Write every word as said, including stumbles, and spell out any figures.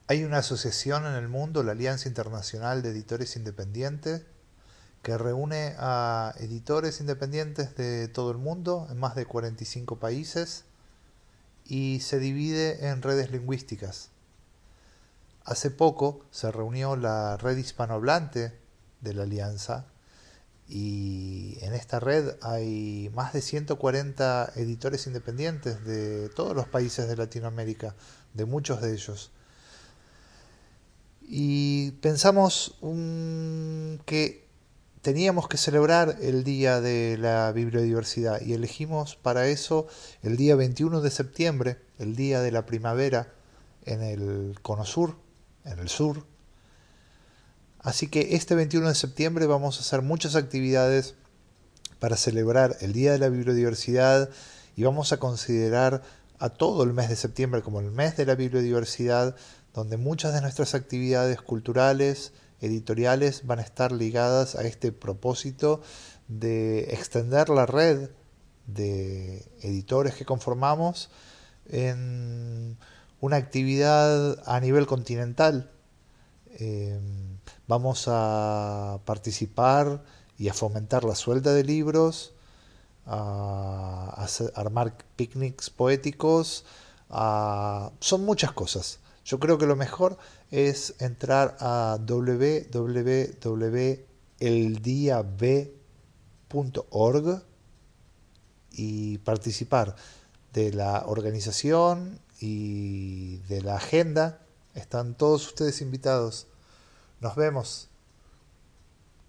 Hay una asociación en el mundo, la Alianza Internacional de Editores Independientes, que reúne a editores independientes de todo el mundo, en más de cuarenta y cinco países, y se divide en redes lingüísticas. Hace poco se reunió la red hispanohablante de la Alianza, y en esta red hay más de ciento cuarenta editores independientes de todos los países de Latinoamérica, de muchos de ellos. Y pensamos un, que teníamos que celebrar el Día de la Bibliodiversidad y elegimos para eso el día veintiuno de septiembre, el Día de la Primavera, en el Cono Sur, en el sur. Así que este veintiuno de septiembre vamos a hacer muchas actividades para celebrar el Día de la Bibliodiversidad y vamos a considerar a todo el mes de septiembre como el mes de la bibliodiversidad, donde muchas de nuestras actividades culturales, editoriales, van a estar ligadas a este propósito de extender la red de editores que conformamos en una actividad a nivel continental. Eh, Vamos a participar y a fomentar la suelta de libros, a, hacer, a armar picnics poéticos, a, son muchas cosas. Yo creo que lo mejor es entrar a w w w punto el dia b punto org y participar de la organización y de la agenda. Están todos ustedes invitados. Nos vemos.